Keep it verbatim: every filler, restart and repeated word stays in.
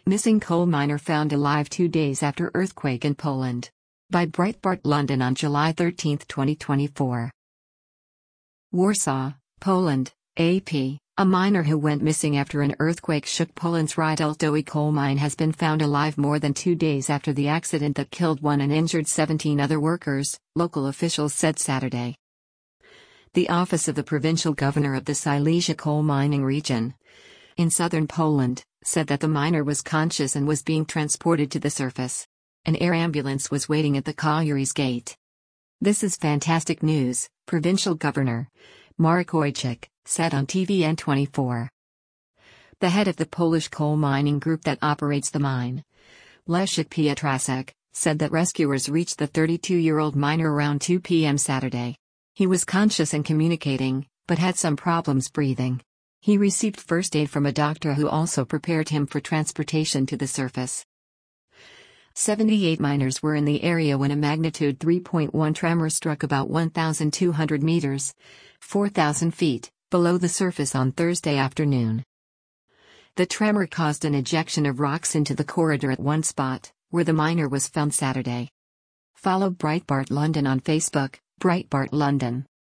Missing coal miner found alive two days after earthquake in Poland. By Breitbart London on July thirteenth, twenty twenty-four. Warsaw, Poland, A P. A miner who went missing after an earthquake shook Poland's Rydeltowy coal mine has been found alive more than two days after the accident that killed one and injured seventeen other workers, local officials said Saturday. The office of the provincial governor of the Silesia coal mining region in southern Poland said that the miner was conscious and was being transported to the surface. An air ambulance was waiting at the colliery's gate. "This is fantastic news," provincial governor Marek Ojciech said on T V N twenty-four. The head of the Polish coal mining group that operates the mine, Leszek Pietraszek, said that rescuers reached the thirty-two-year-old miner around two p m Saturday. He was conscious and communicating, but had some problems breathing. He received first aid from a doctor who also prepared him for transportation to the surface. seventy-eight miners were in the area when a magnitude three point one tremor struck about one thousand two hundred meters, four thousand feet, below the surface on Thursday afternoon. The tremor caused an ejection of rocks into the corridor at one spot, where the miner was found Saturday. Follow Breitbart London on Facebook, Breitbart London.